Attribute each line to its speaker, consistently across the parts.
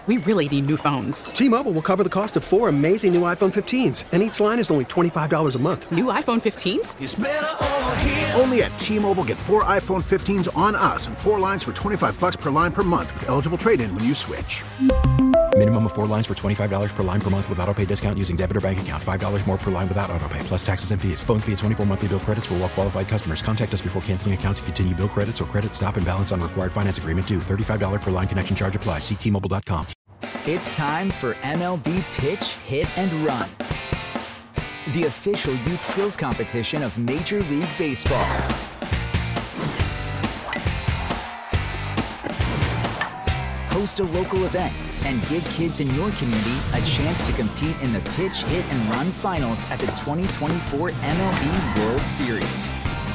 Speaker 1: We really need new phones.
Speaker 2: T-Mobile will cover the cost of 4 amazing new iPhone 15s, and each line is only $25 a month.
Speaker 1: New iPhone 15s?
Speaker 3: It's better over here.
Speaker 4: Only at T-Mobile, get 4 iPhone 15s on us and 4 lines for $25 per line per month with eligible trade-in when you switch.
Speaker 5: Minimum of 4 lines for $25 per line per month with autopay discount using debit or bank account. $5 more per line without autopay, plus taxes and fees. Phone fee at 24 monthly bill credits for well-qualified customers. Contact us before canceling account to continue bill credits or credit stop and balance on required finance agreement due. $35 per line connection charge applies. See T-Mobile.com.
Speaker 6: It's time for MLB Pitch, Hit, and Run, the official youth skills competition of Major League Baseball. Host a local event and give kids in your community a chance to compete in the Pitch, Hit, and Run finals at the 2024 MLB World Series.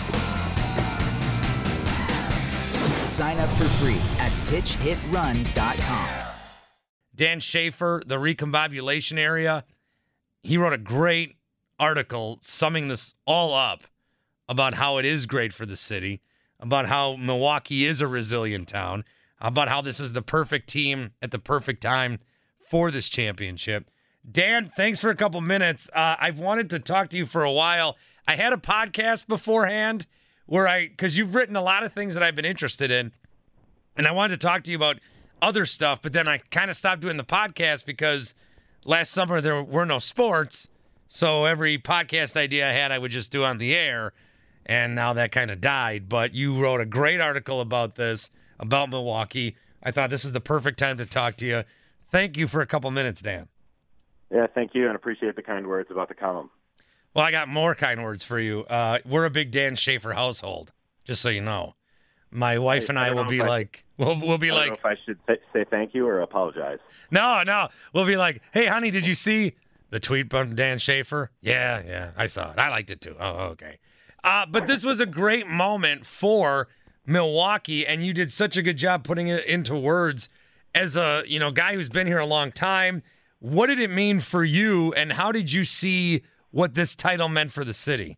Speaker 6: Sign up for free at pitchhitrun.com.
Speaker 7: Dan Schaefer, the recombobulation area, he wrote a great article summing this all up about how it is great for the city, about how Milwaukee is a resilient town, about how this is the perfect team at the perfect time for this championship. Dan, thanks for a couple minutes. I've wanted to talk to you for a while. I had a podcast beforehand because you've written a lot of things that I've been interested in, and I wanted to talk to you about other stuff, but then I kind of stopped doing the podcast because last summer there were no sports, so every podcast idea I had I would just do on the air, and now that kind of died. But you wrote a great article about this, about Milwaukee. I thought this is the perfect time to talk to you. Thank you for a couple minutes, Dan.
Speaker 8: Yeah, thank you, and appreciate the kind words about the column.
Speaker 7: Well, I got more kind words for you. We're a big Dan Schaefer household, just so you know. My wife and I will be like, we'll be like,
Speaker 8: I don't know if I should say thank you or apologize.
Speaker 7: No. We'll be like, hey, honey, did you see the tweet from Dan Schaefer? Yeah, I saw it. I liked it too. Oh, okay. But this was a great moment for Milwaukee, and you did such a good job putting it into words as a guy who's been here a long time. What did it mean for you, and how did you see what this title meant for the city?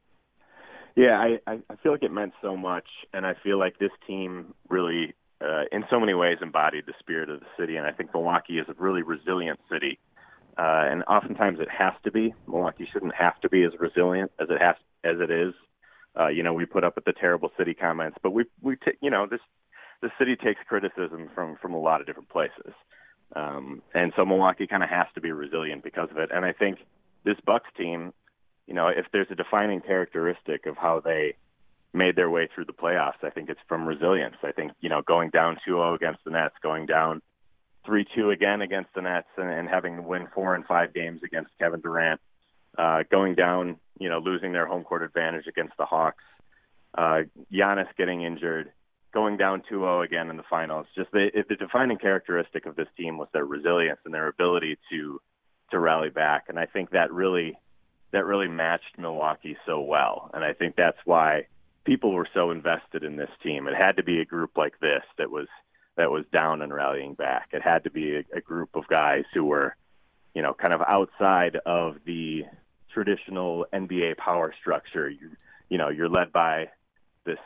Speaker 8: Yeah, I feel like it meant so much, and I feel like this team really, in so many ways, embodied the spirit of the city, and I think Milwaukee is a really resilient city, and oftentimes it has to be. Milwaukee shouldn't have to be as resilient as it is. We put up with the terrible city comments, but the city takes criticism from a lot of different places, and so Milwaukee kind of has to be resilient because of it. And I think this Bucks team, if there's a defining characteristic of how they made their way through the playoffs, I think it's from resilience. I think, going down 2-0 against the Nets, going down 3-2 again against the Nets, and having to win 4 and 5 games against Kevin Durant, going down, losing their home court advantage against the Hawks, Giannis getting injured, going down 2-0 again in the finals. Just the defining characteristic of this team was their resilience and their ability to rally back. And I think that really matched Milwaukee so well. And I think that's why people were so invested in this team. It had to be a group like this that was down and rallying back. It had to be a group of guys who were, kind of outside of the traditional NBA power structure. You're led by this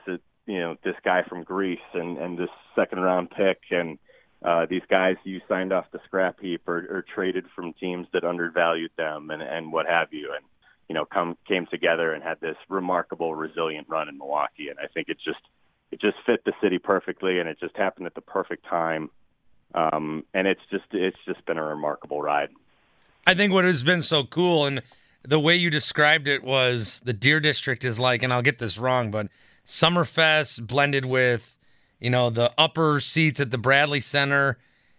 Speaker 8: guy from Greece and this second round pick and these guys you signed off the scrap heap or traded from teams that undervalued them and what have you. And, came together and had this remarkable, resilient run in Milwaukee. And I think it just fit the city perfectly, and it just happened at the perfect time. And it's just been a remarkable ride.
Speaker 7: I think what has been so cool, and the way you described it was the Deer District is like, and I'll get this wrong, but Summerfest blended with, the upper seats at the Bradley Center.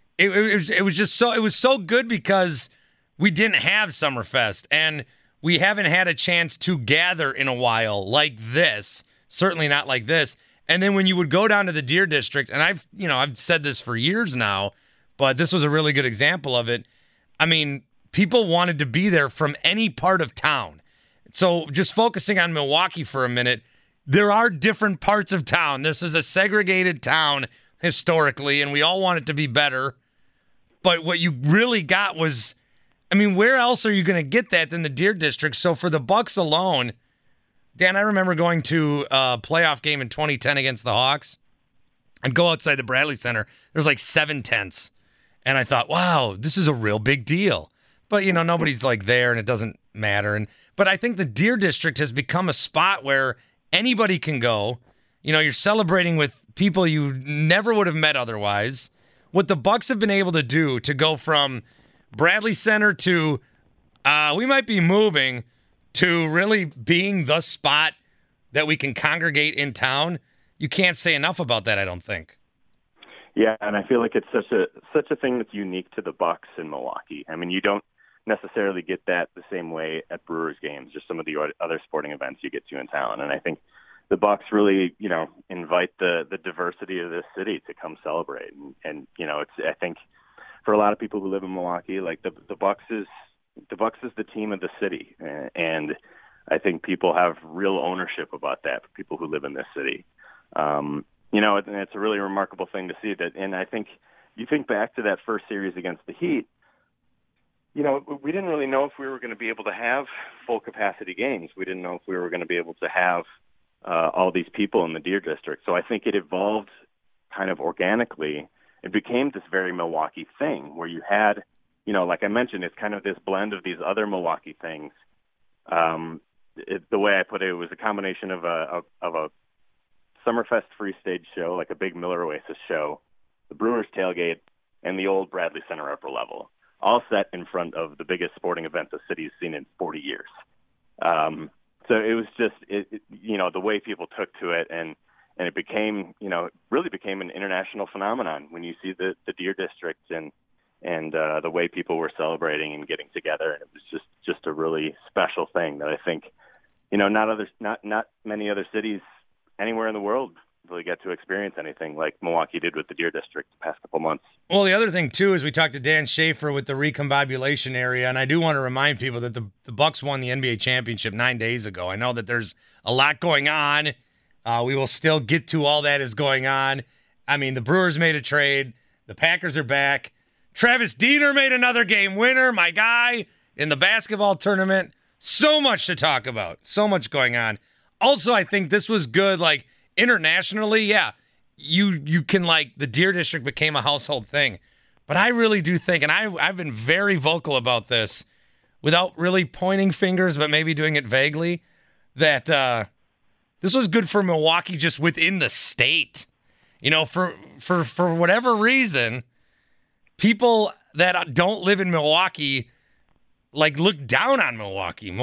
Speaker 7: It was so good because we didn't have Summerfest, and we haven't had a chance to gather in a while like this, certainly not like this. And then when you would go down to the Deer District, and I've said this for years now, but this was a really good example of it. I mean, people wanted to be there from any part of town. So just focusing on Milwaukee for a minute, there are different parts of town. This is a segregated town historically, and we all want it to be better. But what you really got was, where else are you going to get that than the Deer District? So for the Bucks alone, Dan, I remember going to a playoff game in 2010 against the Hawks. I'd go outside the Bradley Center. There's like 7 tents. And I thought, wow, this is a real big deal. But, nobody's like there and it doesn't matter. But I think the Deer District has become a spot where anybody can go. You're celebrating with people you never would have met otherwise. What the Bucks have been able to do to go from Bradley Center to we might be moving to really being the spot that we can congregate in town, you can't say enough about that, I don't think.
Speaker 8: Yeah, and I feel like it's such a thing that's unique to the Bucks in Milwaukee. I mean, you don't necessarily get that the same way at Brewers games, just some of the other sporting events you get to in town. And I think the Bucks really, invite the diversity of this city to come celebrate. And it's, I think for a lot of people who live in Milwaukee, like the Bucks is the team of the city. And I think people have real ownership about that for people who live in this city. And it's a really remarkable thing to see that. And I think you think back to that first series against the Heat, we didn't really know if we were going to be able to have full capacity games. We didn't know if we were going to be able to have all these people in the Deer District. So I think it evolved kind of organically. It became this very Milwaukee thing where you had, like I mentioned, it's kind of this blend of these other Milwaukee things. The way I put it, was a combination of a Summerfest free stage show, like a big Miller Oasis show, the Brewers tailgate, and the old Bradley Center upper level, all set in front of the biggest sporting event the city's seen in 40 years. So it was just, the way people took to it, and it became, really became an international phenomenon when you see the Deer District and the way people were celebrating and getting together. And it was just a really special thing that I think, not many other cities anywhere in the world really get to experience anything like Milwaukee did with the Deer District the past couple months.
Speaker 7: Well, the other thing, too, is we talked to Dan Schaefer with the recombobulation area, and I do want to remind people that the Bucks won the NBA championship 9 days ago. I know that there's a lot going on. We will still get to all that is going on. I mean, the Brewers made a trade. The Packers are back. Travis Diener made another game winner, my guy, in the basketball tournament. So much to talk about. So much going on. Also, I think this was good, like, internationally, yeah, you can, like, the Deer District became a household thing. But I really do think, and I've been very vocal about this without really pointing fingers, but maybe doing it vaguely, that this was good for Milwaukee just within the state. For whatever reason, people that don't live in Milwaukee, like, look down on Milwaukee.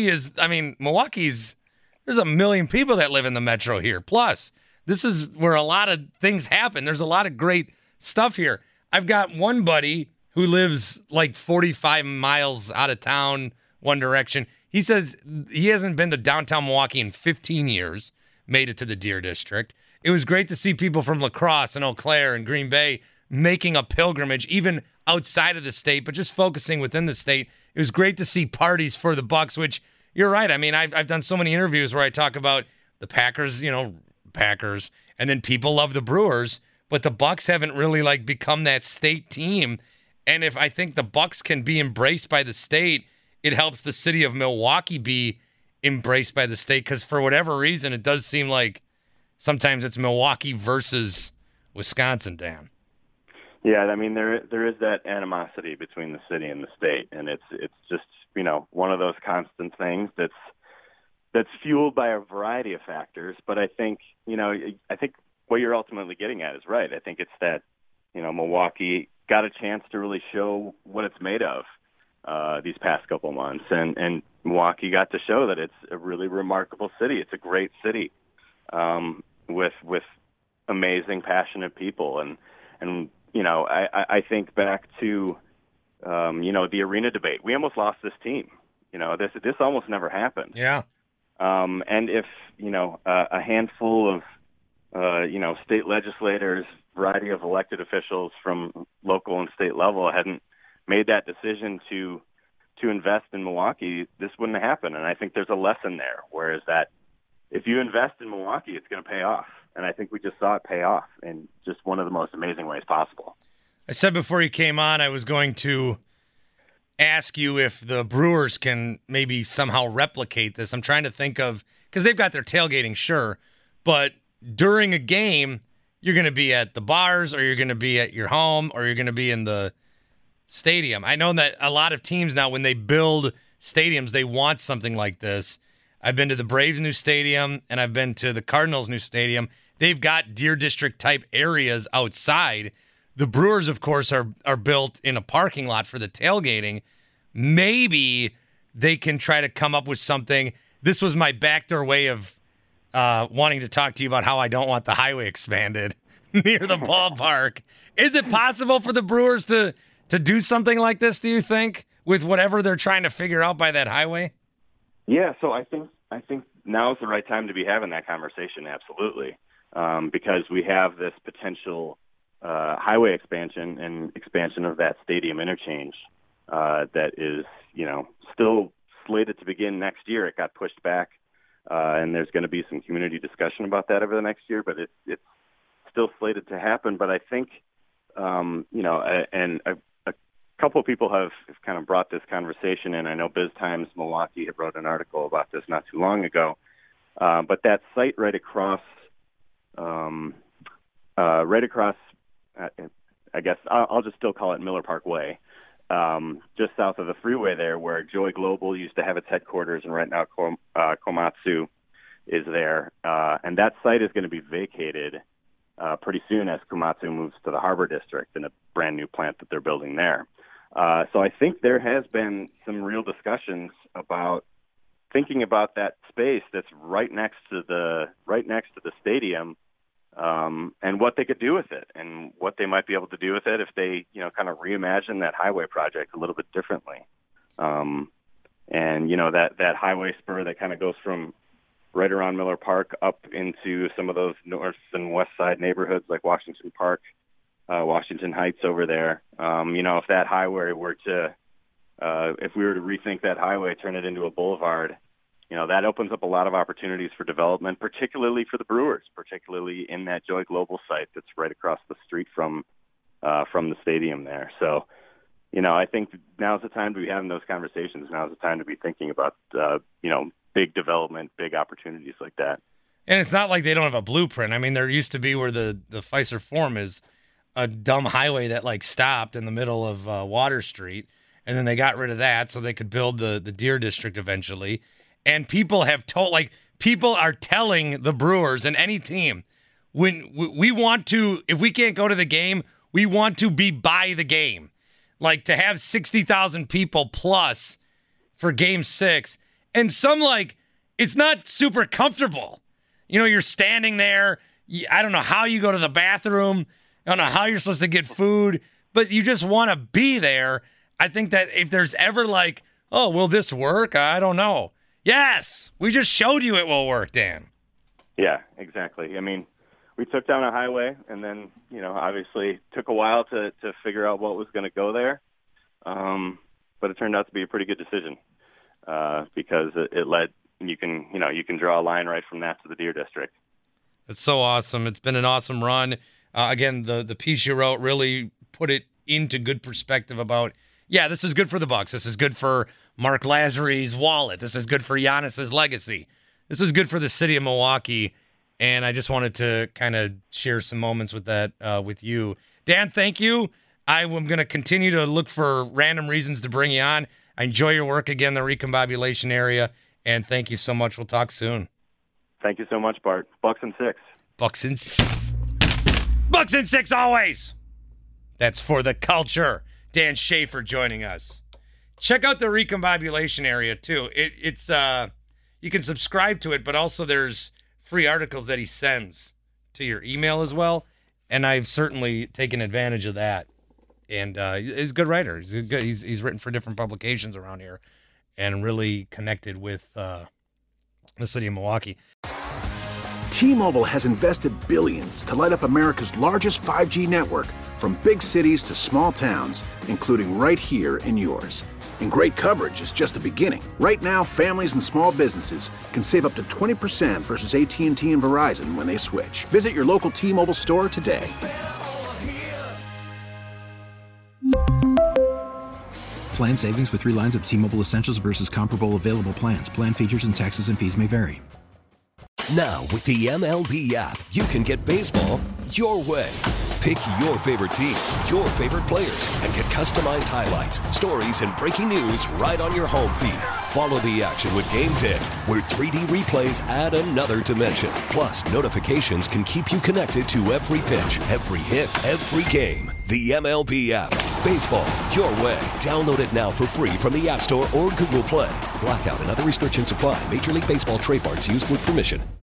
Speaker 7: There's a million people that live in the metro here. Plus, this is where a lot of things happen. There's a lot of great stuff here. I've got one buddy who lives like 45 miles out of town, one direction. He says he hasn't been to downtown Milwaukee in 15 years, made it to the Deer District. It was great to see people from La Crosse and Eau Claire and Green Bay making a pilgrimage, even outside of the state, but just focusing within the state. It was great to see parties for the Bucks, which you're right. I mean, I've done so many interviews where I talk about the Packers, Packers, and then people love the Brewers, but the Bucks haven't really like become that state team. And if I think the Bucks can be embraced by the state, it helps the city of Milwaukee be embraced by the state, because for whatever reason, it does seem like sometimes it's Milwaukee versus Wisconsin, Dan.
Speaker 8: Yeah, I mean, there is that animosity between the city and the state, and it's just, one of those constant things that's fueled by a variety of factors. But I think, I think what you're ultimately getting at is right. I think it's that, Milwaukee got a chance to really show what it's made of these past couple months, and Milwaukee got to show that it's a really remarkable city. It's a great city with amazing, passionate people, and I think back to the arena debate. We almost lost this team. This almost never happened.
Speaker 7: Yeah.
Speaker 8: And if a handful of state legislators, variety of elected officials from local and state level hadn't made that decision to invest in Milwaukee, this wouldn't happen. And I think there's a lesson there, whereas that if you invest in Milwaukee, it's going to pay off. And I think we just saw it pay off in just one of the most amazing ways possible.
Speaker 7: I said before you came on, I was going to ask you if the Brewers can maybe somehow replicate this. I'm trying to think of, because they've got their tailgating, sure, but during a game, you're going to be at the bars, or you're going to be at your home, or you're going to be in the stadium. I know that a lot of teams now, when they build stadiums, they want something like this. I've been to the Braves' new stadium, and I've been to the Cardinals' new stadium. They've got Deer District type areas outside. The Brewers, of course, are built in a parking lot for the tailgating. Maybe they can try to come up with something. This was my backdoor way of wanting to talk to you about how I don't want the highway expanded near the ballpark. Is it possible for the Brewers to do something like this, do you think, with whatever they're trying to figure out by that highway?
Speaker 8: Yeah, so I think now is the right time to be having that conversation, absolutely, because we have this potential highway expansion and expansion of that stadium interchange that is, still slated to begin next year. It got pushed back, and there's going to be some community discussion about that over the next year, but it's still slated to happen. But I think, and a couple of people have kind of brought this conversation in. I know Biz Times Milwaukee had wrote an article about this not too long ago. But that site right across, I guguess I'll just still call it Miller Park Way, just south of the freeway there, where Joy Global used to have its headquarters, and right now Komatsu is there. And that site is going to be vacated pretty soon as Komatsu moves to the Harbor District in a brand new plant that they're building there. So I think there has been some real discussions about thinking about that space that's right next to the stadium, and what they could do with it, and what they might be able to do with it if they, kind of reimagine that highway project a little bit differently. And that highway spur that kind of goes from right around Miller Park up into some of those north and west side neighborhoods like Washington Park, Washington Heights over there. If that highway were to, if we were to rethink that highway, turn it into a boulevard, that opens up a lot of opportunities for development, particularly for the Brewers, particularly in that Joy Global site that's right across the street from the stadium there. So, I think now's the time to be having those conversations. Now's the time to be thinking about, big development, big opportunities like that.
Speaker 7: And it's not like they don't have a blueprint. I mean, there used to be where the Fiserv Forum is a dumb highway that stopped in the middle of Water Street, and then they got rid of that so they could build the Deer District eventually. And people have people are telling the Brewers and any team, when we want to, if we can't go to the game, we want to be by the game. To have 60,000 people plus for Game 6. And some, it's not super comfortable. You're standing there. I don't know how you go to the bathroom. I don't know how you're supposed to get food. But you just want to be there. I think that if there's ever will this work? I don't know. Yes, we just showed you it will work, Dan.
Speaker 8: Yeah, exactly. I mean, we took down a highway, and then, obviously took a while to figure out what was going to go there. But it turned out to be a pretty good decision because it led, you can draw a line right from that to the Deer District.
Speaker 7: It's so awesome. It's been an awesome run. Again, the piece you wrote really put it into good perspective about, this is good for the Bucks. This is good for Mark Lazzary's wallet. This is good for Giannis's legacy. This is good for the city of Milwaukee. And I just wanted to kind of share some moments with that with you. Dan, thank you. I am going to continue to look for random reasons to bring you on. I enjoy your work again, the recombobulation area. And thank you so much. We'll talk soon.
Speaker 8: Thank you so much, Bart. Bucks and 6.
Speaker 7: Bucks and 6 always. That's for the culture. Dan Schaefer joining us. Check out the recombobulation area too. It's you can subscribe to it, but also there's free articles that he sends to your email as well. And I've certainly taken advantage of that. And he's a good writer. He's written for different publications around here, and really connected with the city of Milwaukee.
Speaker 4: T-Mobile has invested billions to light up America's largest 5G network, from big cities to small towns, including right here in yours. And great coverage is just the beginning. Right now, families and small businesses can save up to 20% versus AT&T and Verizon when they switch. Visit your local T-Mobile store today.
Speaker 5: Plan savings with 3 lines of T-Mobile Essentials versus comparable available plans. Plan features and taxes and fees may vary.
Speaker 3: Now, with the MLB app, you can get baseball your way. Pick your favorite team, your favorite players, and get customized highlights, stories, and breaking news right on your home feed. Follow the action with Game Day, where 3D replays add another dimension. Plus, notifications can keep you connected to every pitch, every hit, every game. The MLB app. Baseball, your way. Download it now for free from the App Store or Google Play. Blackout and other restrictions apply. Major League Baseball trademarks used with permission.